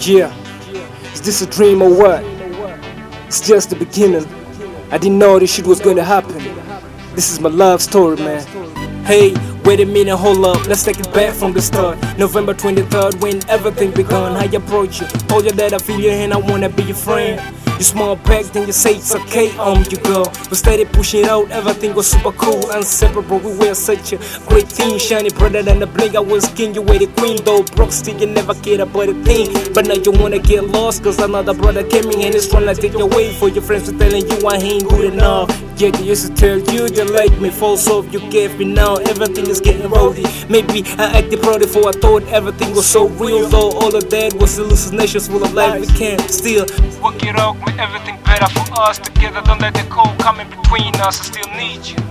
Yeah, is this a dream or what? It's just the beginning. I didn't know this shit was gonna happen. This is my love story, man. Hey, wait a minute, hold up, let's take it back from the start. November 23rd, when everything begun. I approach you, told you that I feel you and I wanna be your friend. You smile back, then you say it's okay, you go. But steady pushing out, everything was super cool, inseparable. We were such a great team, shiny brighter than the blink. I was king, you were the queen, though broke still you never cared about a thing. But now you wanna get lost, cause another brother came in and is trying to take your way. For your friends were telling you I ain't good enough. Yeah, they used to tell you they like me, false off you gave me now. Everything is getting rowdy. Maybe I acted proud for I thought everything was so real, though all of that was hallucinations full of life. We can't still work it out, make everything better for us together. Don't let the cold come in between us. I still need you,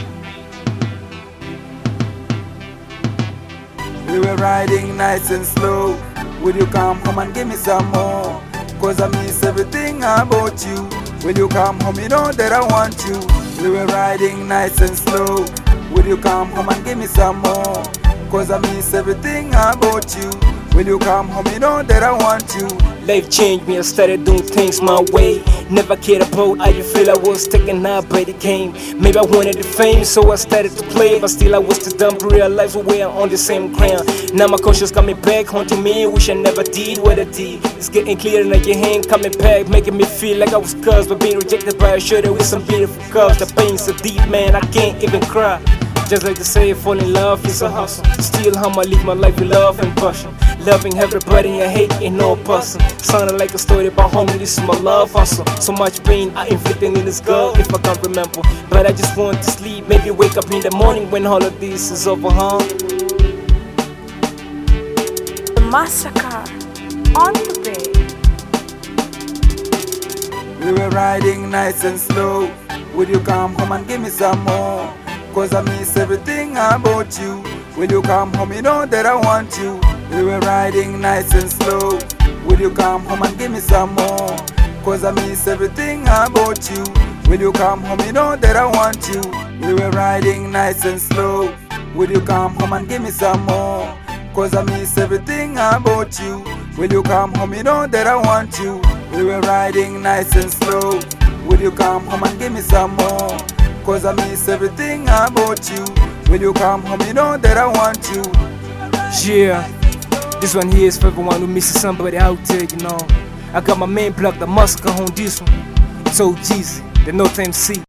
We were riding nice and slow. Will you come home and give me some more? Cause I miss everything about you. Will you come home, you know that I want you. We were riding nice and slow. Will you come home and give me some more? Cause I miss everything about you. Will you come home, you know that I want you. Life changed me, I started doing things my way. Never cared about how you feel, I was taken out by the game. Maybe I wanted the fame, so I started to play. But still I was too dumb to realize we were on the same ground. Now my conscience coming back, haunting me, wish I never did what I did. It's getting clearer now your hand coming back, making me feel like I was cursed by being rejected by a shoulder with some beautiful curves. The pain's so deep, man, I can't even cry. Just like they say, fall in love is a hustle. Still I'ma live my life with love and passion. Loving everybody and hating no person. Sounding like a story about homie, this is my love hustle. So much pain I inflicted in this girl if I can't remember. But I just want to sleep, maybe wake up in the morning when all of this is over, huh? The massacre on the bay. We were riding nice and slow. Will you come home and give me some more? Cause I miss everything about you. Will you come home, you know that I want you. We were riding nice and slow. Will you come home and give me some more? Cause I miss everything about you. Will you come home, you know that I want you. We were riding nice and slow. Will you come home and give me some more? Cause I miss everything about you. Will you come home, you know that I want you. We were riding nice and slow. Will you come home and give me some more? Cause I miss everything about you. Will you come home, you know that I want you. Yeah, this one here is for everyone who misses somebody out there, you know. I got my main plug, the Musker on this one. So Jeezy, the North MC.